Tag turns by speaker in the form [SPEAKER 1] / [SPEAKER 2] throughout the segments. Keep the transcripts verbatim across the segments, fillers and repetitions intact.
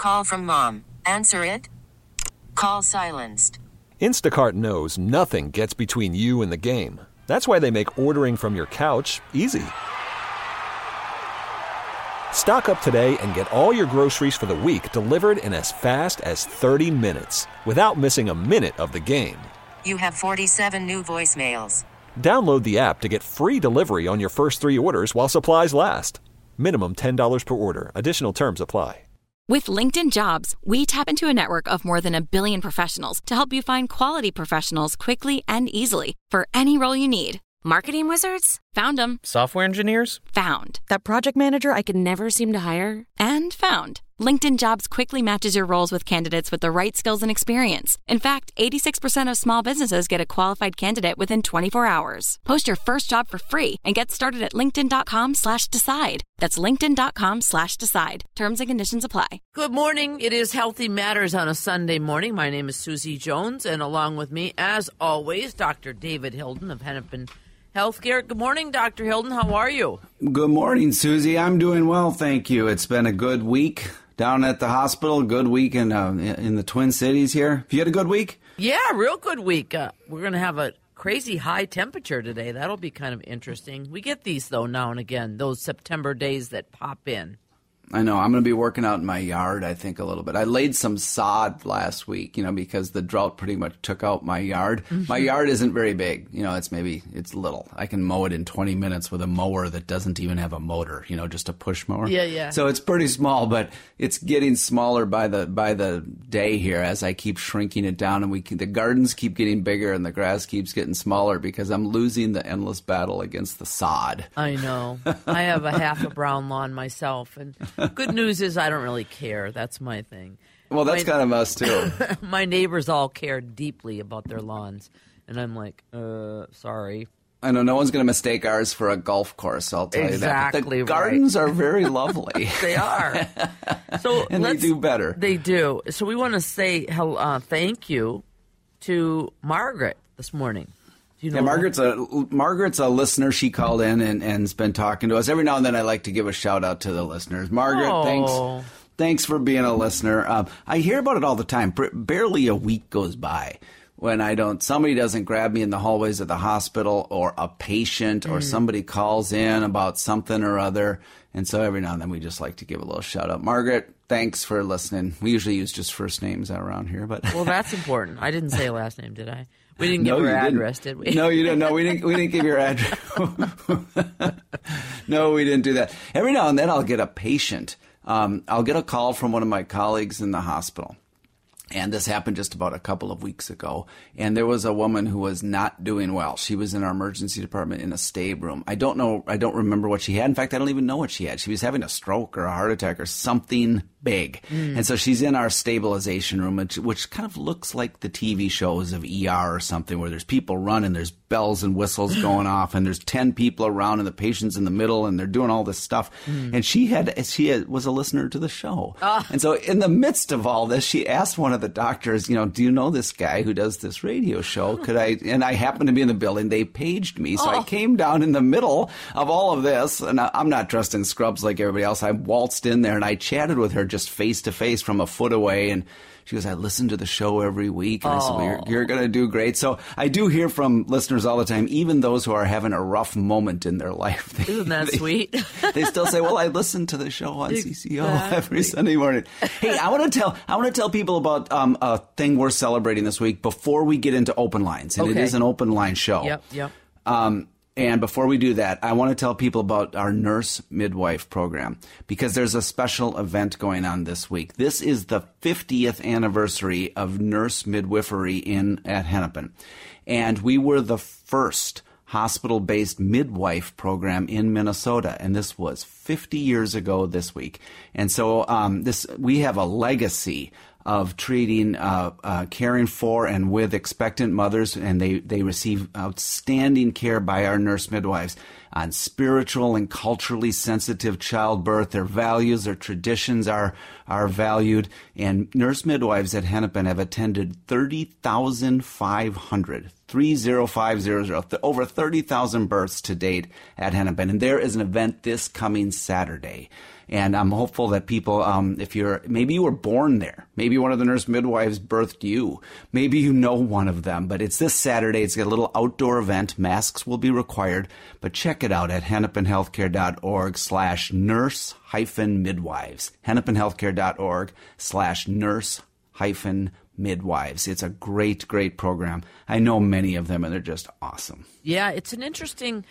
[SPEAKER 1] Call from mom. Answer it. Call silenced.
[SPEAKER 2] Instacart knows nothing gets between you and the game. That's why they make ordering from your couch easy. Stock up today and get all your groceries for the week delivered in as fast as thirty minutes without missing a minute of the game.
[SPEAKER 1] You have forty-seven new voicemails.
[SPEAKER 2] Download the app to get free delivery on your first three orders while supplies last. Minimum ten dollars per order. Additional terms apply.
[SPEAKER 3] With LinkedIn Jobs, we tap into a network of more than a billion professionals to help you find quality professionals quickly and easily for any role you need. Marketing wizards? Found them.
[SPEAKER 4] Software engineers?
[SPEAKER 3] Found. That project manager I could never seem to hire? And found. LinkedIn Jobs quickly matches your roles with candidates with the right skills and experience. In fact, eighty-six percent of small businesses get a qualified candidate within twenty-four hours. Post your first job for free and get started at linkedin.com slash decide. That's linkedin.com slash decide. Terms and conditions apply.
[SPEAKER 5] Good morning. It is Healthy Matters on a Sunday morning. My name is Susie Jones, and along with me, as always, Doctor David Hilden of Hennepin Healthcare. Good morning, Doctor Hilden. How are you?
[SPEAKER 6] Good morning, Susie. I'm doing well, thank you. It's been a good week down at the hospital, good week in uh, in the Twin Cities here. Have you had a good week?
[SPEAKER 5] Yeah, real good week. Uh, we're going to have a crazy high temperature today. That'll be kind of interesting. We get these, though, now and again, those September days that pop in.
[SPEAKER 6] I know. I'm going to be working out in my yard, I think, a little bit. I laid some sod last week, you know, because the drought pretty much took out my yard. Mm-hmm. My yard isn't very big. You know, it's maybe, it's little. I can mow it in twenty minutes with a mower that doesn't even have a motor, you know, just a push mower.
[SPEAKER 5] Yeah, yeah.
[SPEAKER 6] So it's pretty small, but it's getting smaller by the by the day here as I keep shrinking it down. And we the gardens keep getting bigger and the grass keeps getting smaller because I'm losing the endless battle against the sod.
[SPEAKER 5] I know. I have a half a brown lawn myself, and good news is I don't really care. That's my thing.
[SPEAKER 6] Well, that's my, kind of us, too.
[SPEAKER 5] My neighbors all care deeply about their lawns. And I'm like, uh, sorry.
[SPEAKER 6] I know no one's going to mistake ours for a golf course, I'll tell
[SPEAKER 5] exactly
[SPEAKER 6] you that. But the
[SPEAKER 5] right.
[SPEAKER 6] gardens are very lovely.
[SPEAKER 5] They are. So
[SPEAKER 6] and they do better.
[SPEAKER 5] They do. So we want to say uh, thank you to Margaret this morning. You know
[SPEAKER 6] yeah, Margaret's a Margaret's a listener. She called in and, and's been talking to us. Every now and then I like to give a shout out to the listeners. Margaret,
[SPEAKER 5] oh.
[SPEAKER 6] thanks thanks for being a listener. Um, I hear about it all the time. Barely a week goes by when I don't somebody doesn't grab me in the hallways of the hospital, or a patient or mm. somebody calls in about something or other. And so every now and then we just like to give a little shout out. Margaret, thanks for listening. We usually use just first names around here, but
[SPEAKER 5] well, that's important. I didn't say last name, did I? We didn't give
[SPEAKER 6] no,
[SPEAKER 5] her address,
[SPEAKER 6] didn't.
[SPEAKER 5] did we?
[SPEAKER 6] No, you didn't. No, we didn't. We didn't give your address. No, we didn't do that. Every now and then, I'll get a patient. Um, I'll get a call from one of my colleagues in the hospital. And this happened just about a couple of weeks ago. And there was a woman who was not doing well. She was in our emergency department in a stay room. I don't know. I don't remember what she had. In fact, I don't even know what she had. She was having a stroke or a heart attack or something big. Mm. And so she's in our stabilization room, which, which kind of looks like the T V shows of E R or something, where there's people running, there's bells and whistles going off, and there's ten people around, and the patient's in the middle, and they're doing all this stuff. Mm. And she had she had, was a listener to the show. Ah. And so in the midst of all this, she asked one of the doctors, you know, do you know this guy who does this radio show? Could I? And I happened to be in the building. They paged me. So oh. I came down in the middle of all of this, and I, I'm not dressed in scrubs like everybody else. I waltzed in there, and I chatted with her just face to face from a foot away, and she goes, I listen to the show every week. And oh. I said, well, you're, you're going to do great. So I do hear from listeners all the time, even those who are having a rough moment in their life. They,
[SPEAKER 5] Isn't that
[SPEAKER 6] they,
[SPEAKER 5] sweet?
[SPEAKER 6] They still say, well, I listen to the show on exactly. C C O every Sunday morning. Hey, I want to tell I want to tell people about um, a thing we're celebrating this week before we get into open lines. And
[SPEAKER 5] okay.
[SPEAKER 6] it is an open line show.
[SPEAKER 5] Yep, yep.
[SPEAKER 6] Um, And before we do that, I want to tell people about our nurse midwife program, because there's a special event going on this week. This is the fiftieth anniversary of nurse midwifery in at Hennepin. And we were the first hospital-based midwife program in Minnesota, and this was fifty years ago this week. And so um, this we have a legacy of treating, uh, uh, caring for and with expectant mothers, and they, they receive outstanding care by our nurse midwives. on spiritual and culturally sensitive childbirth. Their values, their traditions are are valued. And nurse midwives at Hennepin have attended thirty thousand five hundred, three thousand five hundred, over thirty thousand births to date at Hennepin. And there is an event this coming Saturday. And I'm hopeful that people, um, if you're, maybe you were born there, maybe one of the nurse midwives birthed you, maybe you know one of them, but it's this Saturday. It's a little outdoor event. Masks will be required, but check it out at hennepinhealthcare.org slash nurse hyphen midwives, hennepinhealthcare.org slash nurse hyphen midwives. It's a great, great program. I know many of them, and they're just awesome.
[SPEAKER 5] Yeah, it's an interesting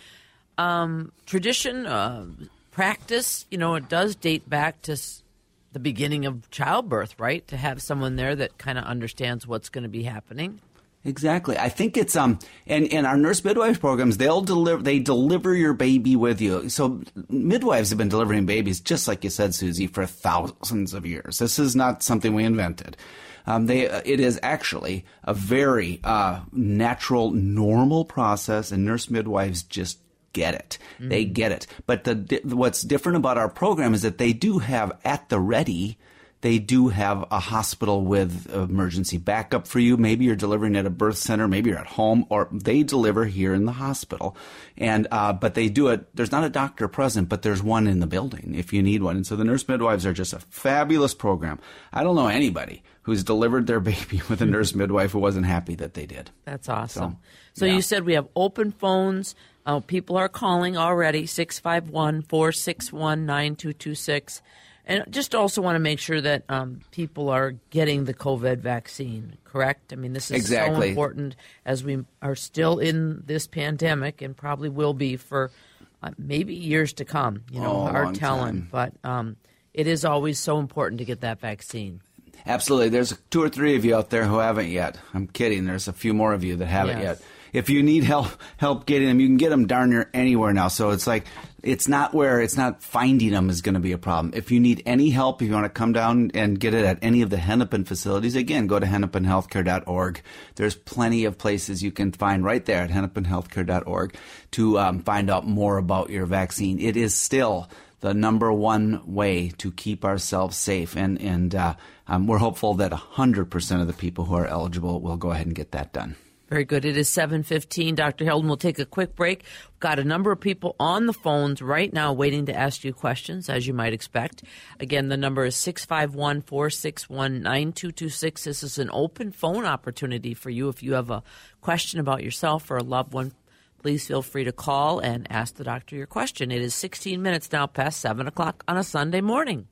[SPEAKER 5] um, tradition, uh, practice. You know, it does date back to the beginning of childbirth, right? To have someone there that kind of understands what's going to be happening.
[SPEAKER 6] Exactly. I think it's um and in our nurse midwives programs, they'll deliver they deliver your baby with you. So midwives have been delivering babies, just like you said, Susie, for thousands of years. This is not something we invented. Um, they uh, it is actually a very uh, natural, normal process, and nurse midwives just get it. Mm-hmm. They get it. But the what's different about our program is that they do have at the ready, they do have a hospital with emergency backup for you. Maybe you're delivering at a birth center, maybe you're at home, or they deliver here in the hospital. And uh, but they do it. There's not a doctor present, but there's one in the building if you need one. And so the nurse midwives are just a fabulous program. I don't know anybody who's delivered their baby with a nurse midwife who wasn't happy that they did.
[SPEAKER 5] That's awesome. So, so
[SPEAKER 6] yeah.
[SPEAKER 5] You said we have open phones. Uh, people are calling already, six five one, four six one, nine two two six. And just also want to make sure that um, people are getting the COVID vaccine, correct? I mean, this is
[SPEAKER 6] exactly.
[SPEAKER 5] so important as we are still in this pandemic and probably will be for uh, maybe years to come. You know,
[SPEAKER 6] oh,
[SPEAKER 5] hard telling.
[SPEAKER 6] Time.
[SPEAKER 5] But um, it is always so important to get that vaccine.
[SPEAKER 6] Absolutely. There's two or three of you out there who haven't yet. I'm kidding. There's a few more of you that haven't
[SPEAKER 5] Yes.
[SPEAKER 6] yet. If you need help help getting them, you can get them darn near anywhere now. So it's like, it's not where, it's not finding them is going to be a problem. If you need any help, if you want to come down and get it at any of the Hennepin facilities, again, go to hennepin healthcare dot org. There's plenty of places you can find right there at hennepin healthcare dot org to um, find out more about your vaccine. It is still the number one way to keep ourselves safe. And, and uh, um, we're hopeful that one hundred percent of the people who are eligible will go ahead and get that done.
[SPEAKER 5] Very good. It is seven fifteen. Doctor Hilden will take a quick break. We've got a number of people on the phones right now waiting to ask you questions, as you might expect. Again, the number is six five one, four six one, nine two two six. This is an open phone opportunity for you. If you have a question about yourself or a loved one, please feel free to call and ask the doctor your question. It is sixteen minutes now past seven o'clock on a Sunday morning.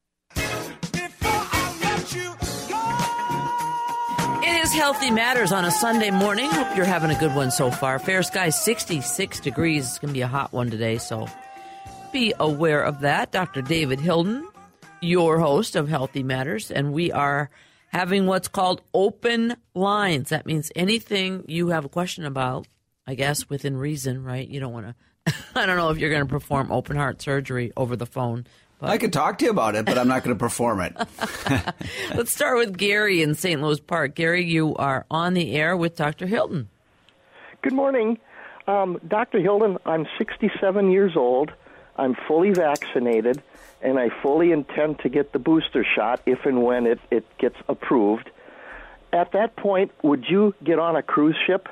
[SPEAKER 5] It is Healthy Matters on a Sunday morning. Hope you're having a good one so far. Fair skies, sixty-six degrees. It's going to be a hot one today, so be aware of that. Doctor David Hilden, your host of Healthy Matters, and we are having what's called open lines. That means anything you have a question about, I guess, within reason, right? You don't want to, I don't know if you're going to perform open heart surgery over the phone. But
[SPEAKER 6] I could talk to you about it, but I'm not going to perform it.
[SPEAKER 5] Let's start with Gary in Saint Louis Park. Gary, you are on the air with Doctor Hilden.
[SPEAKER 4] Good morning. Um, Doctor Hilden, I'm sixty-seven years old. I'm fully vaccinated, and I fully intend to get the booster shot if and when it, it gets approved. At that point, would you get on a cruise ship?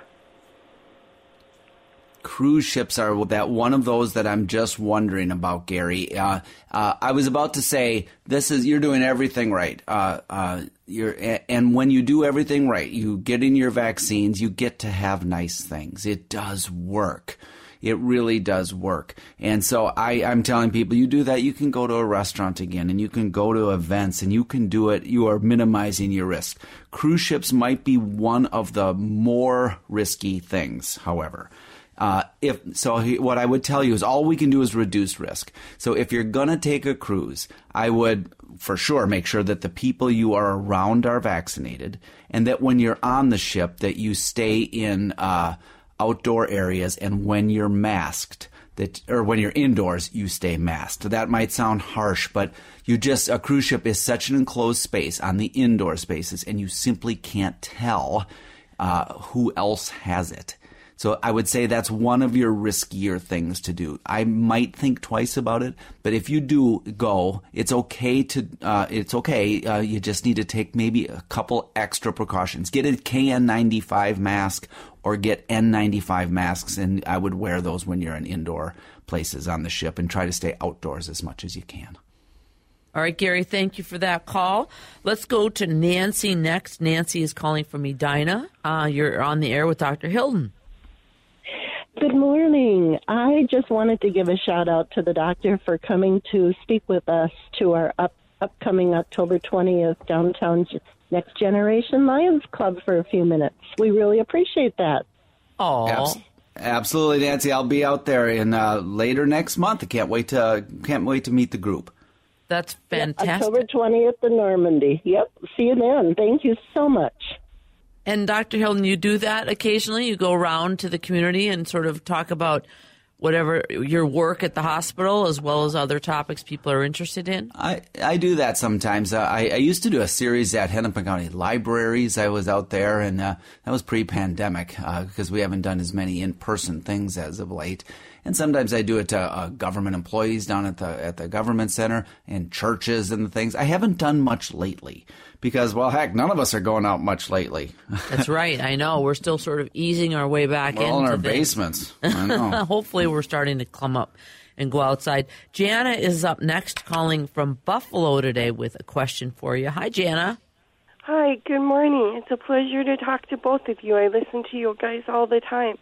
[SPEAKER 6] Cruise ships are that one of those that I'm just wondering about, Gary. Uh, uh, I was about to say this is you're doing everything right. Uh, uh, you're and when you do everything right, you get in your vaccines, you get to have nice things. It does work. It really does work. And so I, I'm telling people, you do that, you can go to a restaurant again, and you can go to events, and you can do it. You are minimizing your risk. Cruise ships might be one of the more risky things, however. Uh, if so, he, what I would tell you is all we can do is reduce risk. So if you're going to take a cruise, I would for sure make sure that the people you are around are vaccinated, and that when you're on the ship that you stay in uh, outdoor areas, and when you're masked, that or when you're indoors, you stay masked. That might sound harsh, but you just a cruise ship is such an enclosed space on the indoor spaces, and you simply can't tell uh, who else has it. So I would say that's one of your riskier things to do. I might think twice about it, but if you do go, it's okay to, uh, it's okay. Uh, you just need to take maybe a couple extra precautions. Get a K N ninety-five mask or get N ninety-five masks, and I would wear those when you're in indoor places on the ship, and try to stay outdoors as much as you can.
[SPEAKER 5] All right, Gary, thank you for that call. Let's go to Nancy next. Nancy is calling from Edina. Uh, you're on the air with Doctor Hilden.
[SPEAKER 7] Good morning. I just wanted to give a shout out to the doctor for coming to speak with us to our up, upcoming October twentieth Downtown Next Generation Lions Club for a few minutes. We really appreciate that.
[SPEAKER 5] Oh,
[SPEAKER 6] Abs- absolutely, Nancy. I'll be out there in uh, later next month. I can't wait to can't wait to meet the group.
[SPEAKER 5] That's fantastic.
[SPEAKER 7] Yep, October twentieth in Normandy. Yep. See you then. Thank you so much.
[SPEAKER 5] And Doctor Hilden, you do that occasionally? You go around to the community and sort of talk about whatever your work at the hospital as well as other topics people are interested in?
[SPEAKER 6] I, I do that sometimes. Uh, I, I used to do a series at Hennepin County Libraries. I was out there, and uh, that was pre-pandemic uh, because we haven't done as many in-person things as of late. And sometimes I do it to uh, government employees down at the at the government center and churches and things. I haven't done much lately because, well, heck, none of us are going out much lately.
[SPEAKER 5] That's right. I know. We're still sort of easing our way back
[SPEAKER 6] We're
[SPEAKER 5] into
[SPEAKER 6] all in our
[SPEAKER 5] things.
[SPEAKER 6] basements. I know.
[SPEAKER 5] Hopefully we're starting to come up and go outside. Jana is up next, calling from Buffalo today with a question for you. Hi, Jana.
[SPEAKER 8] Hi, good morning. It's a pleasure to talk to both of you. I listen to you guys all the time.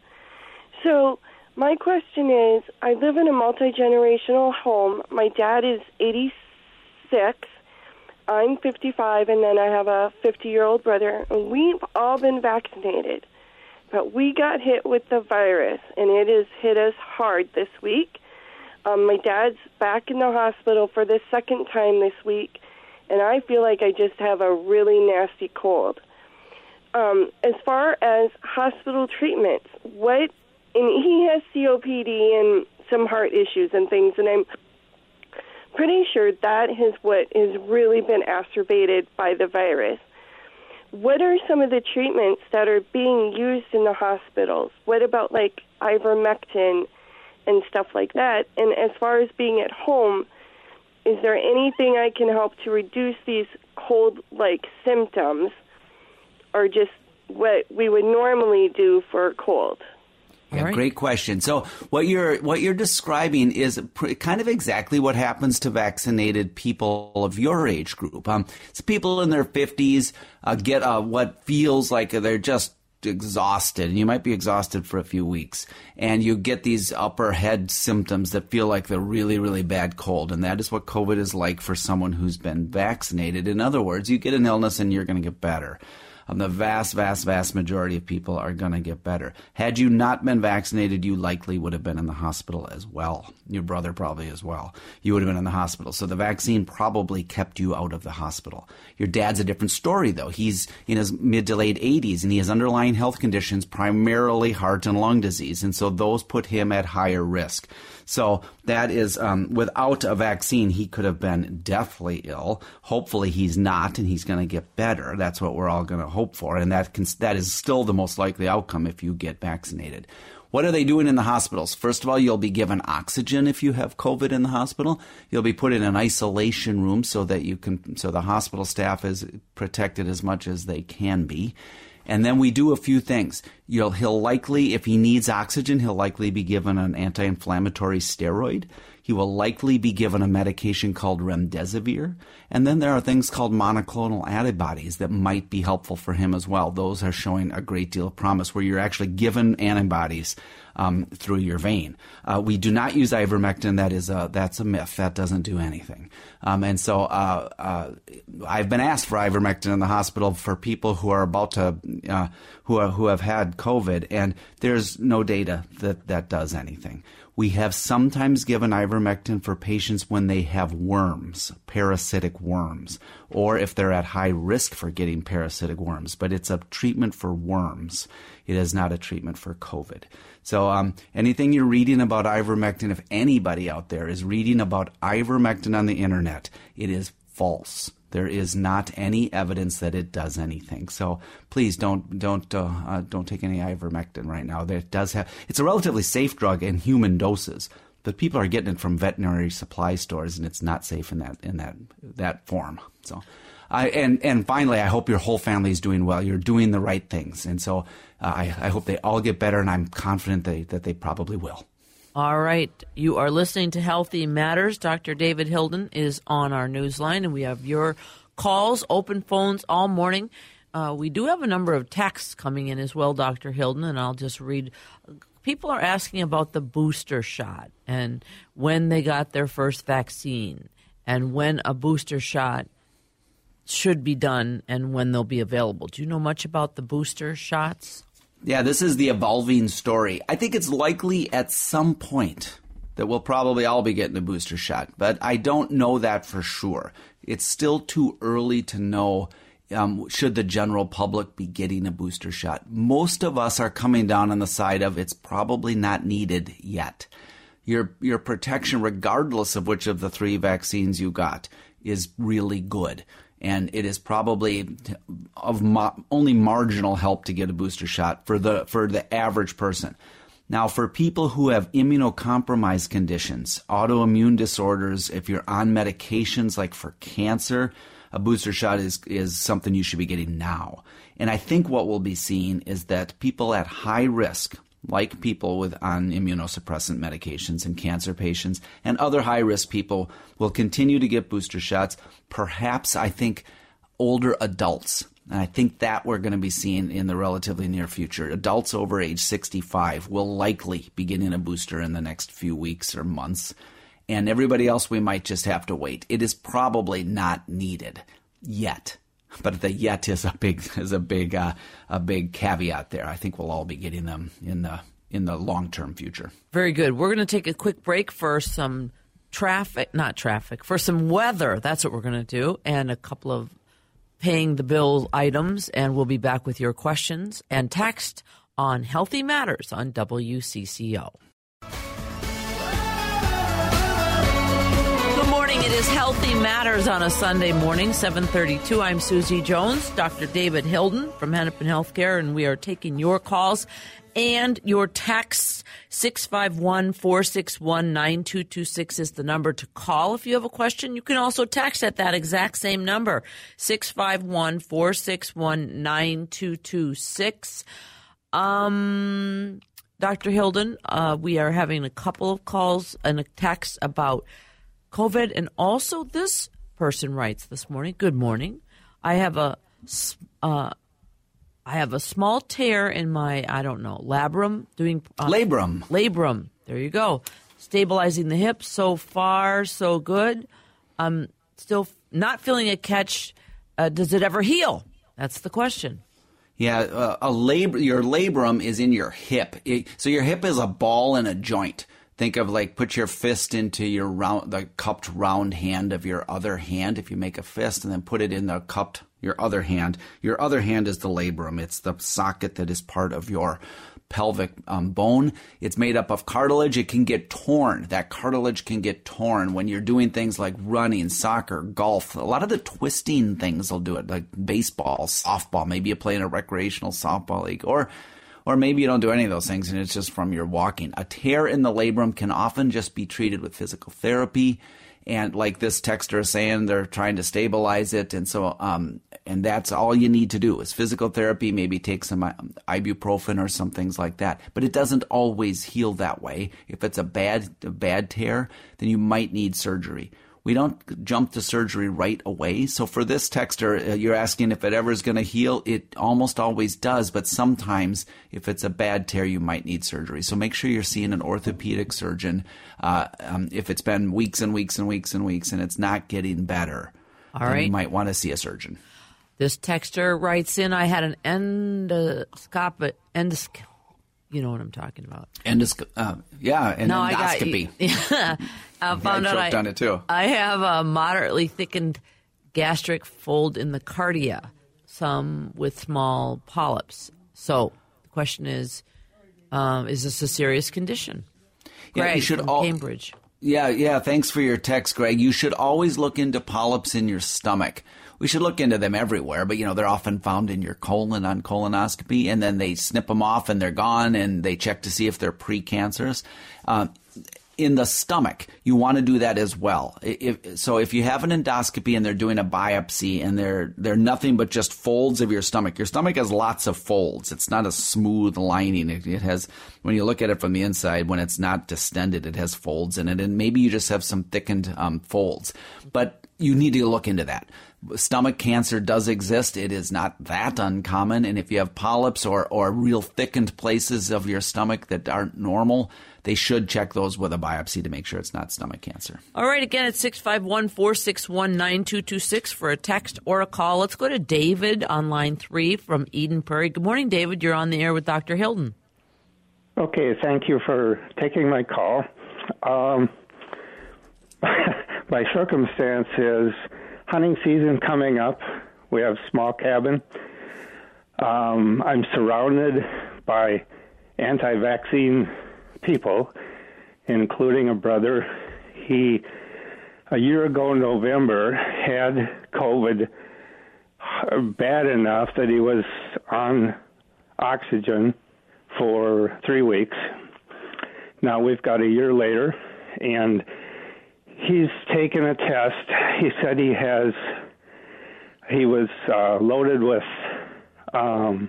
[SPEAKER 8] So my question is, I live in a multi-generational home. My dad is eighty-six. I'm fifty-five, and then I have a fifty-year-old brother. And we've all been vaccinated. But we got hit with the virus, and it has hit us hard this week. Um, my dad's back in the hospital for the second time this week, and I feel like I just have a really nasty cold. Um, as far as hospital treatments, what, and he has C O P D and some heart issues and things, and I'm pretty sure that is what has really been exacerbated by the virus. What are some of the treatments that are being used in the hospitals? What about, like, ivermectin and stuff like that? And as far as being at home, is there anything I can help to reduce these cold-like symptoms, or just what we would normally do for a cold?
[SPEAKER 6] Yeah,
[SPEAKER 5] right.
[SPEAKER 6] Great question. So what you're what you're describing is pr- kind of exactly what happens to vaccinated people of your age group. Um, it's people in their fifties uh, get uh, what feels like they're just exhausted, and you might be exhausted for a few weeks, and you get these upper head symptoms that feel like the really, really bad cold, and that is what COVID is like for someone who's been vaccinated. In other words, you get an illness and you're going to get better. Um, the vast, vast, vast majority of people are going to get better. Had you not been vaccinated, you likely would have been in the hospital as well. Your brother probably as well. You would have been in the hospital. So the vaccine probably kept you out of the hospital. Your dad's a different story, though. He's in his mid to late eighties, and he has underlying health conditions, primarily heart and lung disease. And so those put him at higher risk. So that is, um, without a vaccine, he could have been deathly ill. Hopefully he's not, and he's going to get better. That's what we're all going to hope for. And that can, that is still the most likely outcome if you get vaccinated. What are they doing in the hospitals? First of all, you'll be given oxygen if you have COVID in the hospital. You'll be put in an isolation room so that you can, so the hospital staff is protected as much as they can be. And then we do a few things. You'll, he'll likely, if he needs oxygen, he'll likely be given an anti-inflammatory steroid. He will likely be given a medication called remdesivir. And then there are things called monoclonal antibodies that might be helpful for him as well. Those are showing a great deal of promise, where you're actually given antibodies um, through your vein. Uh, we do not use ivermectin. That is a, that's a myth. That doesn't do anything. Um, and so uh, uh, I've been asked for ivermectin in the hospital for people who are about to, uh, who are, who have had COVID, and there's no data that that does anything. We have sometimes given ivermectin for patients when they have worms, parasitic worms, or if they're at high risk for getting parasitic worms. But it's a treatment for worms. It is not a treatment for COVID. So um, anything you're reading about ivermectin, if anybody out there is reading about ivermectin on the internet, it is false. There is not any evidence that it does anything. So please don't don't uh, uh, don't take any ivermectin right now. That does have it's a relatively safe drug in human doses, but people are getting it from veterinary supply stores, and it's not safe in that in that that form. So, I and and finally, I hope your whole family is doing well. You're doing the right things, and so uh, I I hope they all get better, and I'm confident they, that they probably will.
[SPEAKER 5] All right. You are listening to Healthy Matters. Doctor David Hilden is on our newsline, and we have your calls, open phones all morning. Uh, we do have a number of texts coming in as well, Doctor Hilden, and I'll just read. People are asking about the booster shot and when they got their first vaccine and when a booster shot should be done and when they'll be available. Do you know much about the booster shots?
[SPEAKER 6] Yeah, this is the evolving story. I think it's likely at some point that we'll probably all be getting a booster shot, but I don't know that for sure. It's still too early to know um, should the general public be getting a booster shot. Most of us are coming down on the side of it's probably not needed yet. Your your protection, regardless of which of the three vaccines you got, is really good. And it is probably of mo- only marginal help to get a booster shot for the for the average person. Now, for people who have immunocompromised conditions, autoimmune disorders, if you're on medications like for cancer, a booster shot is is something you should be getting now. And I think what we'll be seeing is that people at high risk, like people with on immunosuppressant medications and cancer patients and other high-risk people, will continue to get booster shots. Perhaps, I think, older adults. And I think that we're going to be seeing in the relatively near future. Adults over age sixty-five will likely be getting a booster in the next few weeks or months. And everybody else, we might just have to wait. It is probably not needed yet. But the yet is a big is a big uh, a big caveat there. I think we'll all be getting them in the in the long term future.
[SPEAKER 5] Very good. We're going to take a quick break for some traffic, not traffic, for some weather. That's what we're going to do, and a couple of paying the bill items. And we'll be back with your questions and text on Healthy Matters on W C C O. It is Healthy Matters on a Sunday morning, seven thirty-two. I'm Susie Jones, Doctor David Hilden from Hennepin Healthcare, and we are taking your calls and your texts. six five one, four six one, nine two two six is the number to call if you have a question. You can also text at that exact same number, six five one, four six one, nine two two six. Um, Doctor Hilden, uh, we are having a couple of calls and a text about COVID, and also this person writes this morning. Good morning. I have a, uh, I have a small tear in my, I don't know, labrum doing uh,
[SPEAKER 6] labrum.
[SPEAKER 5] Labrum. There you go. Stabilizing the hip. So far, so good. I'm still not feeling a catch. Uh, does it ever heal? That's the question.
[SPEAKER 6] Yeah, uh, a labr- your labrum is in your hip. It, so your hip is a ball and a joint. Think of like put your fist into your round, the cupped round hand of your other hand. If you make a fist and then put it in the cupped, your other hand, your other hand is the labrum. It's the socket that is part of your pelvic um, bone. It's made up of cartilage. It can get torn. That cartilage can get torn when you're doing things like running, soccer, golf. A lot of the twisting things will do it, like baseball, softball. Maybe you play in a recreational softball league, or Or maybe you don't do any of those things and it's just from your walking. A tear in the labrum can often just be treated with physical therapy. And like this texter is saying, they're trying to stabilize it. And so, um, and that's all you need to do is physical therapy, maybe take some ibuprofen or some things like that. But it doesn't always heal that way. If it's a bad, a bad tear, then you might need surgery. We don't jump to surgery right away. So for this texter, uh, you're asking if it ever is going to heal. It almost always does, but sometimes if it's a bad tear, you might need surgery. So make sure you're seeing an orthopedic surgeon uh, um, if it's been weeks and weeks and weeks and weeks and it's not getting better.
[SPEAKER 5] All right.
[SPEAKER 6] You might want to see a surgeon.
[SPEAKER 5] This texter writes in, I had an endoscopic, endosc- you know what I'm talking about.
[SPEAKER 6] Endosc- uh, yeah, an
[SPEAKER 5] no,
[SPEAKER 6] endoscopy.
[SPEAKER 5] I got, yeah. I found
[SPEAKER 6] I
[SPEAKER 5] out I,
[SPEAKER 6] done it too.
[SPEAKER 5] I have a moderately thickened gastric fold in the cardia, some with small polyps. So the question is, um, is this a serious condition?
[SPEAKER 6] Yeah,
[SPEAKER 5] Greg
[SPEAKER 6] you should
[SPEAKER 5] from
[SPEAKER 6] all,
[SPEAKER 5] Cambridge.
[SPEAKER 6] Yeah, yeah. Thanks for your text, Greg. You should always look into polyps in your stomach. We should look into them everywhere, but, you know, they're often found in your colon on colonoscopy, and then they snip them off and they're gone, and they check to see if they're precancerous. Uh, in the stomach, you want to do that as well. If, so if you have an endoscopy and they're doing a biopsy and they're they're nothing but just folds of your stomach, your stomach has lots of folds. It's not a smooth lining. It, it has, when you look at it from the inside, when it's not distended, it has folds in it, and maybe you just have some thickened um, folds. But you need to look into that. Stomach cancer does exist. It is not that uncommon. And if you have polyps or, or real thickened places of your stomach that aren't normal, they should check those with a biopsy to make sure it's not stomach cancer.
[SPEAKER 5] All right, again, it's six five one, four six one, nine two two six for a text or a call. Let's go to David on line three from Eden Prairie. Good morning, David. You're on the air with Doctor Hilden.
[SPEAKER 9] Okay, thank you for taking my call. Um, my circumstance is hunting season coming up. We have small cabin. Um, I'm surrounded by anti-vaccine people, including a brother. He, a year ago in November, had COVID bad enough that he was on oxygen for three weeks. Now we've got a year later, and he's taken a test. He said he has, he was uh, loaded with um,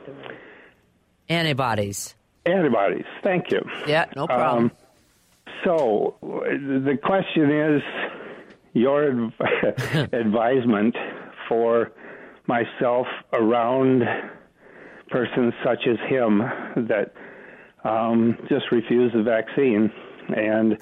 [SPEAKER 5] antibodies.
[SPEAKER 9] Antibodies, thank you.
[SPEAKER 5] Yeah, no problem.
[SPEAKER 9] Um, so the question is your adv- advisement for myself around persons such as him that um, just refuse the vaccine, and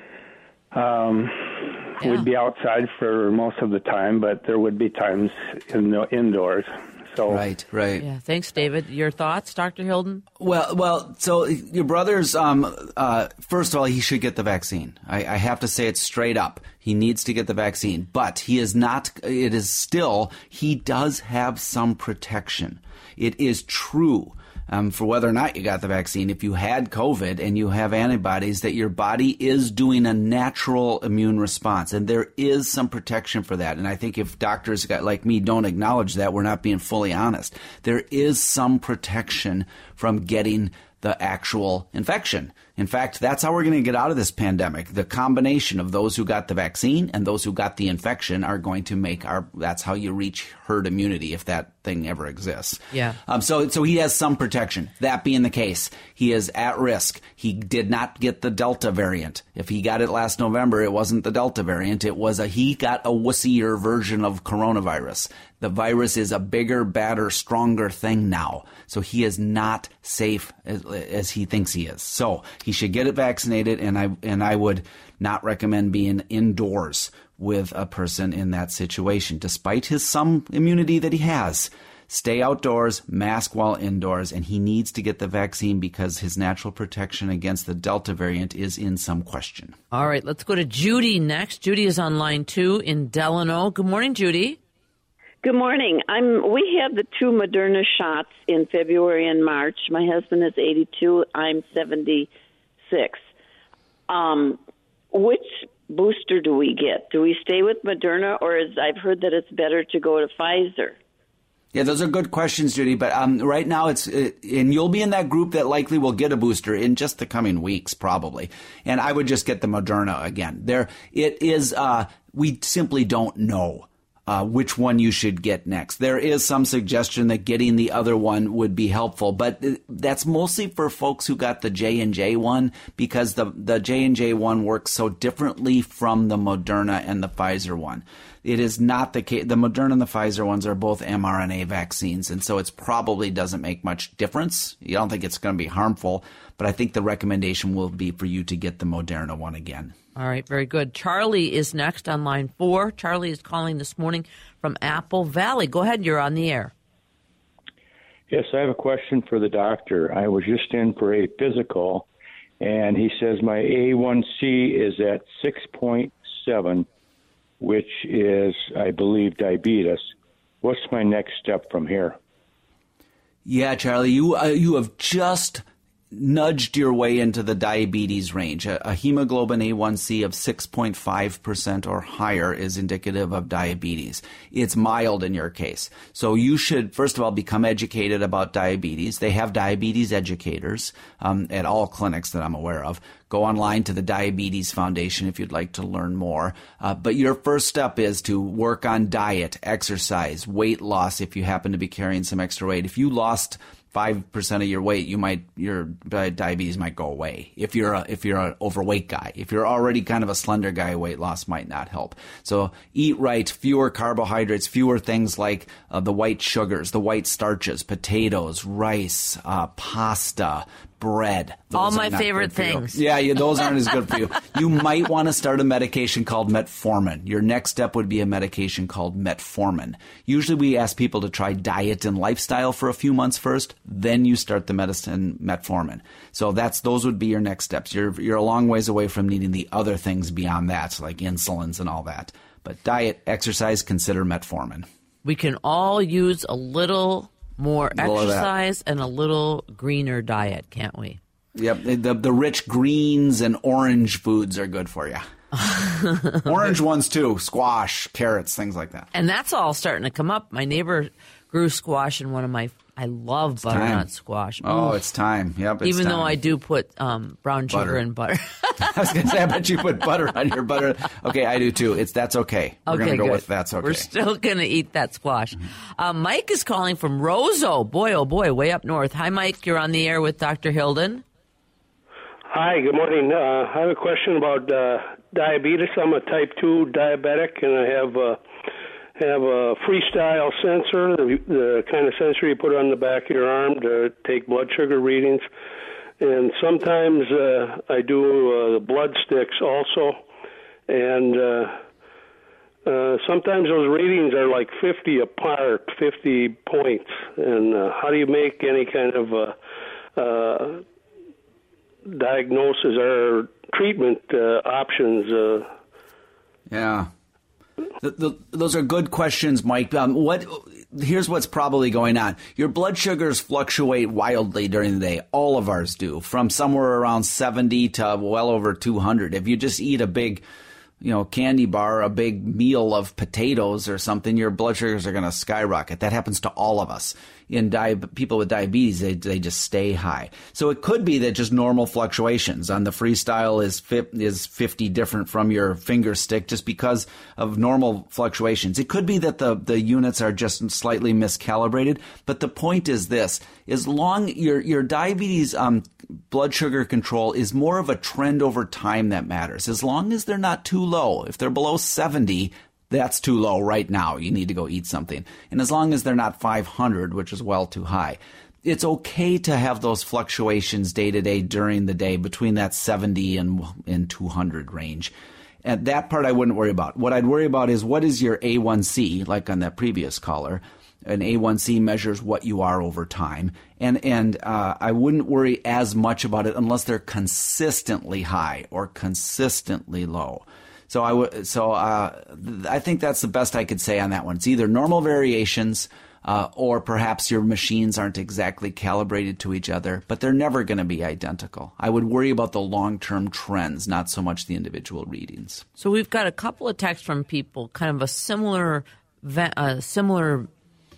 [SPEAKER 9] um,
[SPEAKER 5] yeah.
[SPEAKER 9] we'd be outside for most of the time, but there would be times in the indoors. So,
[SPEAKER 6] right, right.
[SPEAKER 5] Yeah, thanks, David. Your thoughts, Doctor Hilden?
[SPEAKER 6] Well, well. So your brother's. Um, uh, first of all, he should get the vaccine. I, I have to say it straight up. He needs to get the vaccine, but he is not. It is still. He does have some protection. It is true. Um, for whether or not you got the vaccine, if you had COVID and you have antibodies, that your body is doing a natural immune response, and there is some protection for that. And I think if doctors like me don't acknowledge that, we're not being fully honest. There is some protection from getting the actual infection. In fact, that's how we're going to get out of this pandemic. The combination of those who got the vaccine and those who got the infection are going to make our, that's how you reach herd immunity if that thing ever exists.
[SPEAKER 5] Yeah.
[SPEAKER 6] Um, so, so he has some protection. That being the case, he is at risk. He did not get the Delta variant. If he got it last November, it wasn't the Delta variant. It was a, he got a wussier version of coronavirus. The virus is a bigger, badder, stronger thing now. So he is not safe as, as he thinks he is. So he should get it vaccinated, and I and I would not recommend being indoors with a person in that situation. Despite his some immunity that he has, stay outdoors, mask while indoors, and he needs to get the vaccine because his natural protection against the Delta variant is in some question.
[SPEAKER 5] All right, let's go to Judy next. Judy is on line two in Delano. Good morning, Judy.
[SPEAKER 10] Good morning. I'm. We had the two Moderna shots in February and March. My husband is eighty-two. I'm seventy-six. Um, which booster do we get? Do we stay with Moderna, or is I've heard that it's better to go to Pfizer?
[SPEAKER 6] Yeah, those are good questions, Judy. But um, right now, it's it, and you'll be in that group that likely will get a booster in just the coming weeks, probably. And I would just get the Moderna again. There, it is. Uh, we simply don't know Uh, which one you should get next. There is some suggestion that getting the other one would be helpful, but that's mostly for folks who got the J and J one because the, the J and J one works so differently from the Moderna and the Pfizer one. It is not the case. The Moderna and the Pfizer ones are both mRNA vaccines, and so it probably doesn't make much difference. You don't think it's going to be harmful, but I think the recommendation will be for you to get the Moderna one again.
[SPEAKER 5] All right, very good. Charlie is next on line four. Charlie is calling this morning from Apple Valley. Go ahead, you're on the air.
[SPEAKER 11] Yes, I have a question for the doctor. I was just in for a physical, and he says my A one C is at six point seven, which is, I believe, diabetes. What's my next step from here?
[SPEAKER 6] Yeah, Charlie, you uh, you have just nudged your way into the diabetes range. A, a hemoglobin A one C of six point five percent or higher is indicative of diabetes. It's mild in your case. So you should, first of all, become educated about diabetes. They have diabetes educators um, at all clinics that I'm aware of. Go online to the Diabetes Foundation if you'd like to learn more. Uh, but your first step is to work on diet, exercise, weight loss if you happen to be carrying some extra weight. If you lost five percent of your weight, you might, your diabetes might go away. If you're a, if you're an overweight guy, if you're already kind of a slender guy, weight loss might not help. So eat right, fewer carbohydrates, fewer things like uh, the white sugars, the white starches, potatoes, rice, uh, pasta, bread. Those
[SPEAKER 5] All my
[SPEAKER 6] are not
[SPEAKER 5] favorite
[SPEAKER 6] good for you.
[SPEAKER 5] things.
[SPEAKER 6] Yeah, yeah, those aren't as good for you. You might want to start a medication called metformin. Your next step would be a medication called metformin. Usually we ask people to try diet and lifestyle for a few months first, then you start the medicine metformin. So that's those would be your next steps. You're you're a long ways away from needing the other things beyond that, like insulins and all that. But diet, exercise, consider metformin.
[SPEAKER 5] We can all use a little more exercise and a little greener diet, can't we?
[SPEAKER 6] Yep, the the rich greens and orange foods are good for you. Orange ones too, squash, carrots, things like that.
[SPEAKER 5] And that's all starting to come up. My neighbor grew squash in one of my, I love
[SPEAKER 6] It's
[SPEAKER 5] butternut
[SPEAKER 6] time.
[SPEAKER 5] squash.
[SPEAKER 6] Oh,
[SPEAKER 5] Ooh.
[SPEAKER 6] it's time. Yep, it's
[SPEAKER 5] Even
[SPEAKER 6] time.
[SPEAKER 5] though I do put um, brown sugar
[SPEAKER 6] Butter.
[SPEAKER 5] and butter.
[SPEAKER 6] I was going to say, I bet you put butter on your butter. Okay, I do too. It's That's okay. We're
[SPEAKER 5] Okay,
[SPEAKER 6] going to go
[SPEAKER 5] good.
[SPEAKER 6] with that's okay.
[SPEAKER 5] We're still going to eat that squash. Uh, Mike is calling from Roseau. Boy, oh boy, way up north. Hi, Mike. You're on the air with Doctor Hilden.
[SPEAKER 12] Hi, good morning. Uh, I have a question about uh, diabetes. I'm a type two diabetic, and I have uh, have a freestyle sensor, the, the kind of sensor you put on the back of your arm to take blood sugar readings. And sometimes uh, I do uh, the blood sticks also, and uh, uh, sometimes those readings are like fifty apart, fifty points. And uh, how do you make any kind of uh, uh, diagnosis or treatment uh, options? Uh,
[SPEAKER 6] Yeah. The, the, those are good questions, Mike. Um, what? Here's what's probably going on. Your blood sugars fluctuate wildly during the day. All of ours do, from somewhere around seventy to well over two hundred. If you just eat a big, you know, candy bar, a big meal of potatoes or something, your blood sugars are going to skyrocket. That happens to all of us. In di- people with diabetes, they they just stay high. So it could be that just normal fluctuations on the freestyle is fi- is fifty different from your finger stick just because of normal fluctuations. It could be that the, the units are just slightly miscalibrated. But the point is this: as long your your diabetes um, blood sugar control is more of a trend over time that matters. As long as they're not too low, if they're below seventy. That's too low right now. You need to go eat something. And as long as they're not five hundred, which is well too high, it's okay to have those fluctuations day to day during the day between that seventy and, and two hundred range. And that part I wouldn't worry about. What I'd worry about is what is your A one C, like on that previous caller. An A one C measures what you are over time. And, and uh, I wouldn't worry as much about it unless they're consistently high or consistently low. So I w- so uh, th- I think that's the best I could say on that one. It's either normal variations uh, or perhaps your machines aren't exactly calibrated to each other, but they're never going to be identical. I would worry about the long-term trends, not so much the individual readings.
[SPEAKER 5] So we've got a couple of texts from people, kind of a similar, uh, similar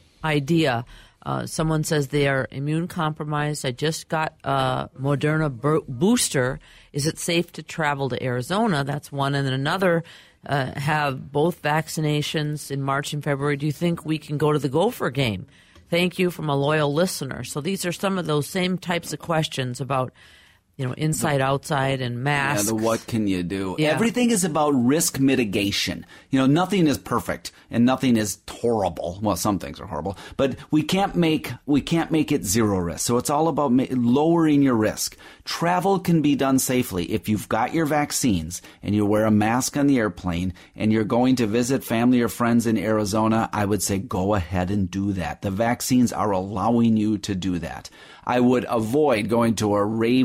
[SPEAKER 5] idea. Uh, someone says they are immune compromised. I just got a Moderna bo- booster. Is it safe to travel to Arizona? That's one. And then another uh, have both vaccinations in March and February. Do you think we can go to the Gopher game? Thank you from a loyal listener. So these are some of those same types of questions about, you know, inside, outside, and masks.
[SPEAKER 6] Yeah, the what can you do?
[SPEAKER 5] Yeah.
[SPEAKER 6] Everything is about risk mitigation. You know, nothing is perfect and nothing is horrible. Well, some things are horrible, but we can't make we can't make it zero risk. So it's all about ma- lowering your risk. Travel can be done safely if you've got your vaccines and you wear a mask on the airplane and you're going to visit family or friends in Arizona. I would say go ahead and do that. The vaccines are allowing you to do that. I would avoid going to a raver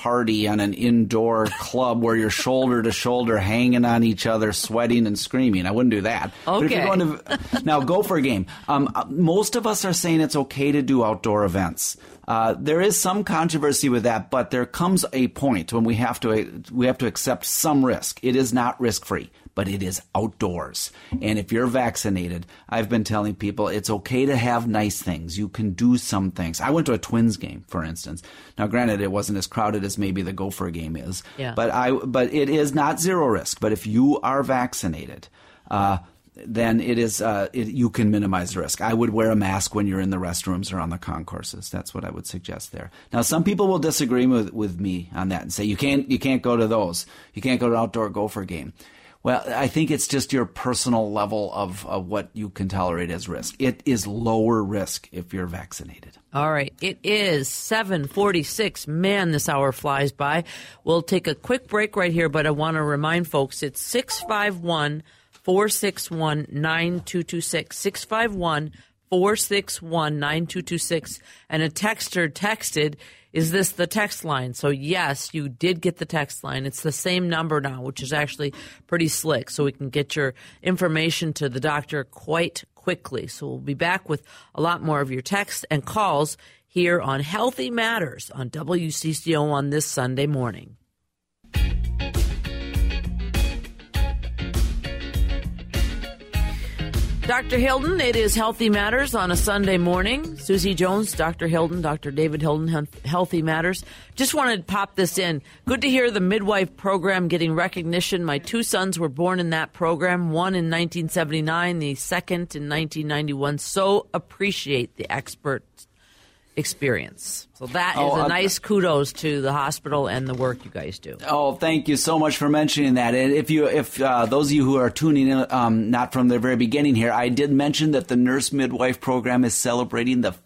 [SPEAKER 6] party on an indoor club where you're shoulder to shoulder, hanging on each other, sweating and screaming. I wouldn't do that.
[SPEAKER 5] Okay.
[SPEAKER 6] But if you're going to, now go for a game. Um, most of us are saying it's okay to do outdoor events. Uh, there is some controversy with that, but there comes a point when we have to we have to accept some risk. It is not risk-free, but it is outdoors. And if you're vaccinated, I've been telling people it's okay to have nice things. You can do some things. I went to a Twins game, for instance. Now, granted, it wasn't as crowded as maybe the Gopher game is,
[SPEAKER 5] yeah.
[SPEAKER 6] but I but it is not zero risk. But if you are vaccinated, uh, then it is uh, it, you can minimize the risk. I would wear a mask when you're in the restrooms or on the concourses. That's what I would suggest there. Now, some people will disagree with, with me on that and say you can't you can't go to those. You can't go to an outdoor Gopher game. Well, I think it's just your personal level of, of what you can tolerate as risk. It is lower risk if you're vaccinated.
[SPEAKER 5] All right. It is seven forty-six. Man, this hour flies by. We'll take a quick break right here, but I want to remind folks it's six five one, four six one, nine two two six. six five one, four six one, nine two two six. And a texter texted, is this the text line? So, yes, you did get the text line. It's the same number now, which is actually pretty slick, so we can get your information to the doctor quite quickly. So we'll be back with a lot more of your texts and calls here on Healthy Matters on W C C O on this Sunday morning. Doctor Hilden, it is Healthy Matters on a Sunday morning. Susie Jones, Doctor Hilden, Doctor David Hilden, Healthy Matters. Just wanted to pop this in. Good to hear the midwife program getting recognition. My two sons were born in that program, one in nineteen seventy-nine, the second in nineteen ninety-one. So appreciate the expert experience. So that
[SPEAKER 6] oh,
[SPEAKER 5] is a
[SPEAKER 6] uh,
[SPEAKER 5] nice kudos to the hospital and the work you guys do.
[SPEAKER 6] Oh, thank you so much for mentioning that. And if you, if uh, those of you who are tuning in, um, not from the very beginning here, I did mention that the nurse midwife program is celebrating the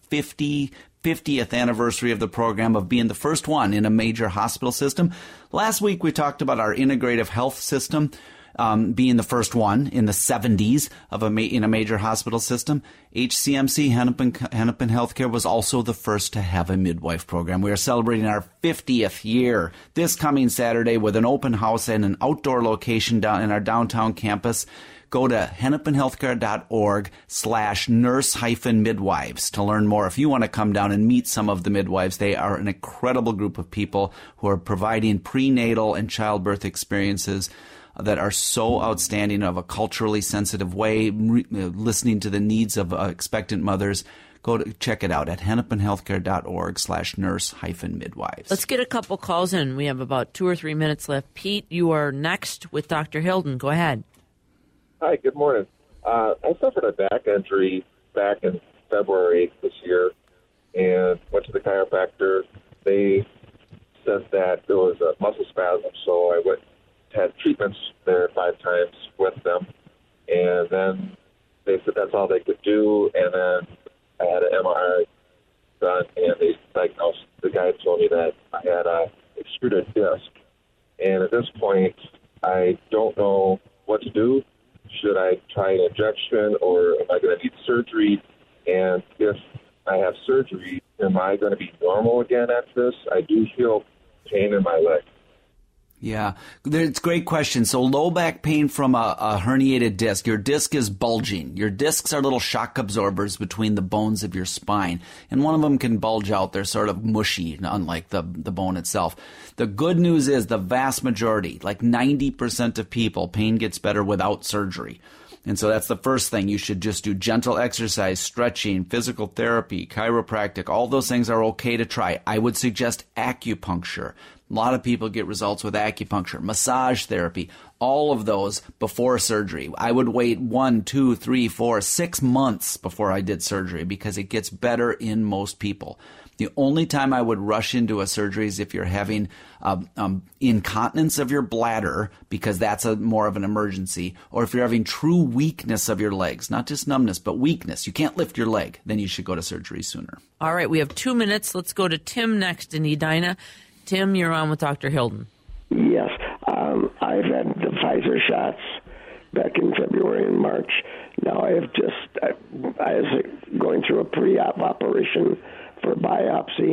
[SPEAKER 6] fiftieth anniversary of the program of being the first one in a major hospital system. Last week we talked about our integrative health system. Um, being the first one in the seventies of a ma- in a major hospital system. H C M C, Hennepin, Hennepin Healthcare, was also the first to have a midwife program. We are celebrating our fiftieth year this coming Saturday with an open house and an outdoor location down in our downtown campus. Go to hennepinhealthcare.org slash nurse hyphen midwives to learn more. If you want to come down and meet some of the midwives, they are an incredible group of people who are providing prenatal and childbirth experiences that are so outstanding, of a culturally sensitive way, re- listening to the needs of uh, expectant mothers. Go to check it out at hennepinhealthcare.org slash nurse hyphen midwives.
[SPEAKER 5] Let's get a couple calls in. We have about two or three minutes left. Pete, you are next with Doctor Hilden. Go ahead.
[SPEAKER 13] Hi, good morning. Uh, I suffered a back injury back in February this year and went to the chiropractor. They said that there was a muscle spasm, so I went had treatments there five times with them, and then they said that's all they could do, and then I had an M R I done, and they diagnosed, the guy told me that I had a extruded disc, and at this point, I don't know what to do. Should I try an injection, or am I going to need surgery? And if I have surgery, am I going to be normal again after this? I do feel pain in my leg.
[SPEAKER 6] Yeah, it's a great question. So low back pain from a, a herniated disc. Your disc is bulging. Your discs are little shock absorbers between the bones of your spine, and one of them can bulge out. They're sort of mushy, unlike the, the bone itself. The good news is the vast majority, like ninety percent of people, pain gets better without surgery. And so that's the first thing. You should just do gentle exercise, stretching, physical therapy, chiropractic. All those things are okay to try. I would suggest acupuncture. A lot of people get results with acupuncture, massage therapy, all of those before surgery. I would wait one, two, three, four, six months before I did surgery because it gets better in most people. The only time I would rush into a surgery is if you're having um, um, incontinence of your bladder, because that's a more of an emergency, or if you're having true weakness of your legs, not just numbness, but weakness. You can't lift your leg, then you should go to surgery sooner.
[SPEAKER 5] All right, we have two minutes. Let's go to Tim next in Edina. Tim, you're on with Doctor Hilden.
[SPEAKER 14] Yes. Um, I've had the Pfizer shots back in February and March. Now I have just, I, I was going through a pre-op operation for biopsy.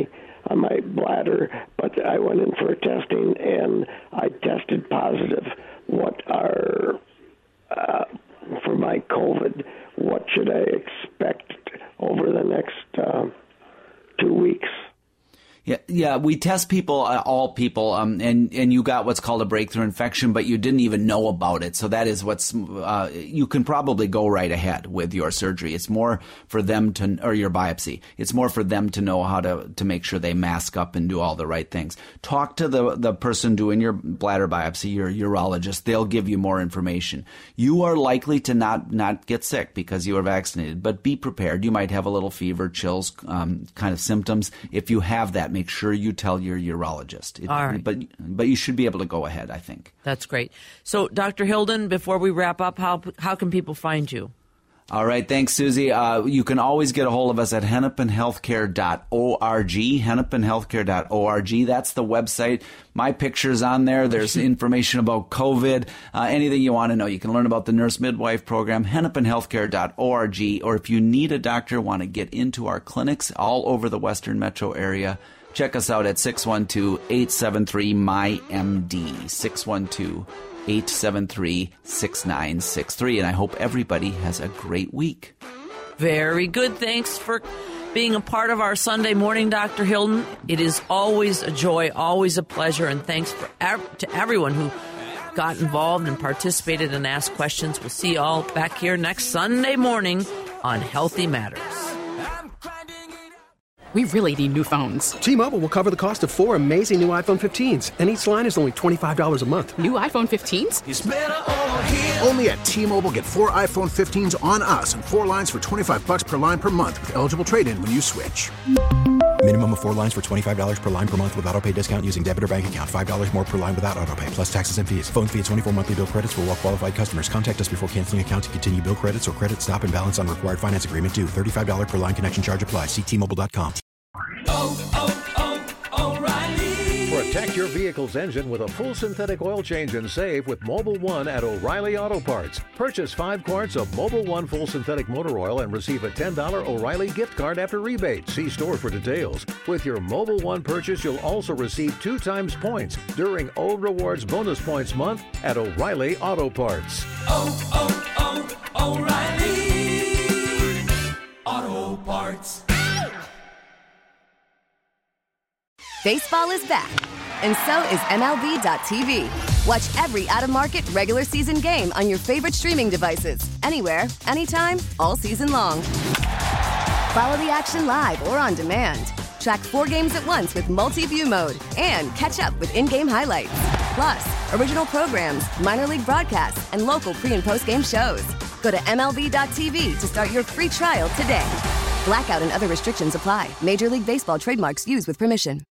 [SPEAKER 14] on my bladder, but I went in for a testing and I tested positive. What are, uh, for my COVID, what should I expect over the next uh, two weeks?
[SPEAKER 6] Yeah, yeah. We test people, uh, all people, um, and and you got what's called a breakthrough infection, but you didn't even know about it. So that is what's. Uh, you can probably go right ahead with your surgery. It's more for them to, or your biopsy. It's more for them to know how to to make sure they mask up and do all the right things. Talk to the the person doing your bladder biopsy, your urologist. They'll give you more information. You are likely to not not get sick because you are vaccinated, but be prepared. You might have a little fever, chills, um, kind of symptoms. If you have that, make sure you tell your urologist. It,
[SPEAKER 5] All right.
[SPEAKER 6] But but you should be able to go ahead, I think.
[SPEAKER 5] That's great. So, Doctor Hilden, before we wrap up, how how can people find you?
[SPEAKER 6] All right. Thanks, Susie. Uh, you can always get a hold of us at hennepin healthcare dot org, hennepin healthcare dot org. That's the website. My picture's on there. There's information about COVID, uh, anything you want to know. You can learn about the nurse midwife program, hennepin healthcare dot org. Or if you need a doctor, want to get into our clinics all over the Western metro area, check us out at six one two, eight seven three, M Y M D, six one two, eight seven three, six nine six three. And I hope everybody has a great week.
[SPEAKER 5] Very good. Thanks for being a part of our Sunday morning, Doctor Hilden. It is always a joy, always a pleasure, and thanks for ev- to everyone who got involved and participated and asked questions. We'll see you all back here next Sunday morning on Healthy Matters.
[SPEAKER 15] We really need new phones.
[SPEAKER 16] T-Mobile will cover the cost of four amazing new iPhone fifteens, and each line is only twenty-five dollars a month.
[SPEAKER 15] New iPhone fifteens?
[SPEAKER 17] It's better over here. Only at T-Mobile, get four iPhone fifteens on us and four lines for twenty-five bucks per line per month with eligible trade-in when you switch.
[SPEAKER 18] Minimum of four lines for twenty-five dollars per line per month with autopay discount using debit or bank account. five dollars more per line without autopay, plus taxes and fees. Phone fee at twenty-four monthly bill credits for well-qualified customers. Contact us before canceling account to continue bill credits or credit stop and balance on required finance agreement due. thirty-five dollars per line connection charge applies. See T Mobile dot com.
[SPEAKER 19] Oh, oh, oh, O'Reilly.
[SPEAKER 20] Protect your vehicle's engine with a full synthetic oil change and save with Mobil one at O'Reilly Auto Parts. Purchase five quarts of Mobil one full synthetic motor oil and receive a ten dollars O'Reilly gift card after rebate. See store for details. With your Mobil one purchase, you'll also receive two times points during O Rewards Bonus Points Month at O'Reilly Auto Parts.
[SPEAKER 19] Oh, oh, oh, O'Reilly Auto Parts.
[SPEAKER 21] Baseball is back, and so is M L B dot T V. Watch every out-of-market, regular season game on your favorite streaming devices, anywhere, anytime, all season long. Follow the action live or on demand. Track four games at once with multi-view mode and catch up with in-game highlights. Plus, original programs, minor league broadcasts, and local pre- and post-game shows. Go to M L B dot T V to start your free trial today. Blackout and other restrictions apply. Major League Baseball trademarks used with permission.